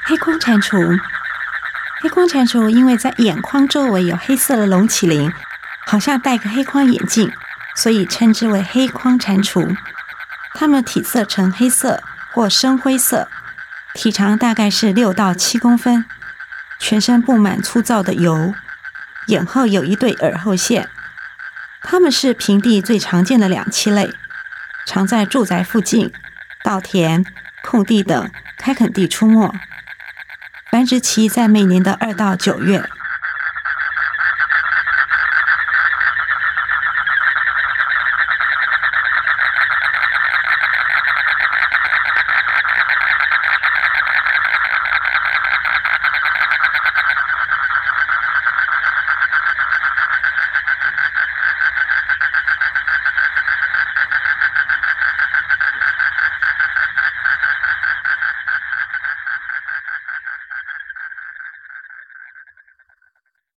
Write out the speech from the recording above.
黑框蟾蜍，黑框蟾蜍因为在眼眶周围有黑色的隆起鳞，好像戴个黑框眼镜，所以称之为黑框蟾蜍。它们体色呈黑色或深灰色，体长大概是6到7公分，全身布满粗糙的油，眼后有一对耳后线。它们是平地最常见的两栖类，常在住宅附近、稻田、空地等开垦地出没。繁殖期在每年的2到9月。